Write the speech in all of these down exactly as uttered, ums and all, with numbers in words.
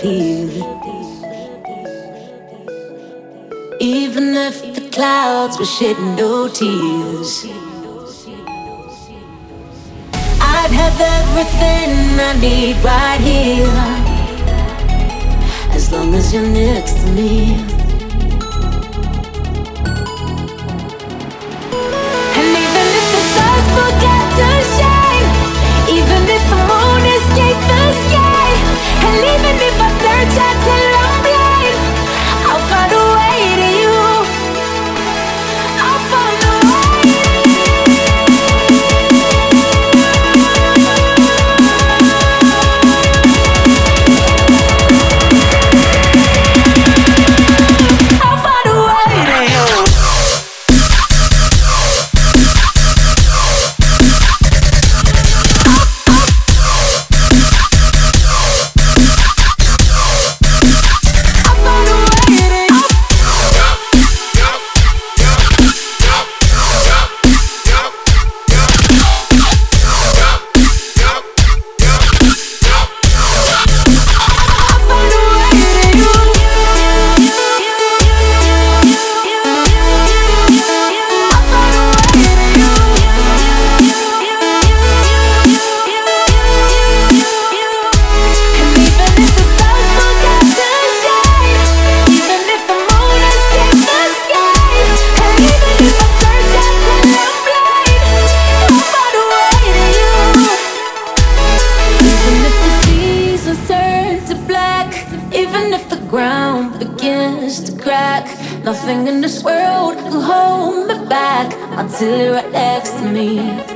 disappeared. Even if the clouds were shedding no tears, I'd have everything I need right here, as long as you're next to me. And even if the stars forget to shine, even if the moon escaped the sky, and even if I search until I'm blind, I'll find a way to you. I'll find a way to you. I'll find a way to you. Nothing in this world will hold me back until you're right next to me.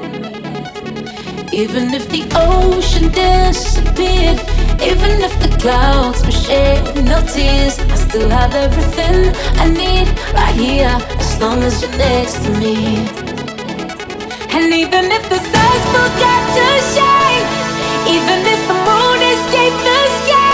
Even if the ocean disappeared, even if the clouds were shedding no tears, I still have everything I need right here, as long as you're next to me. And even if the stars forgot to shine, even if the moon escaped the sky,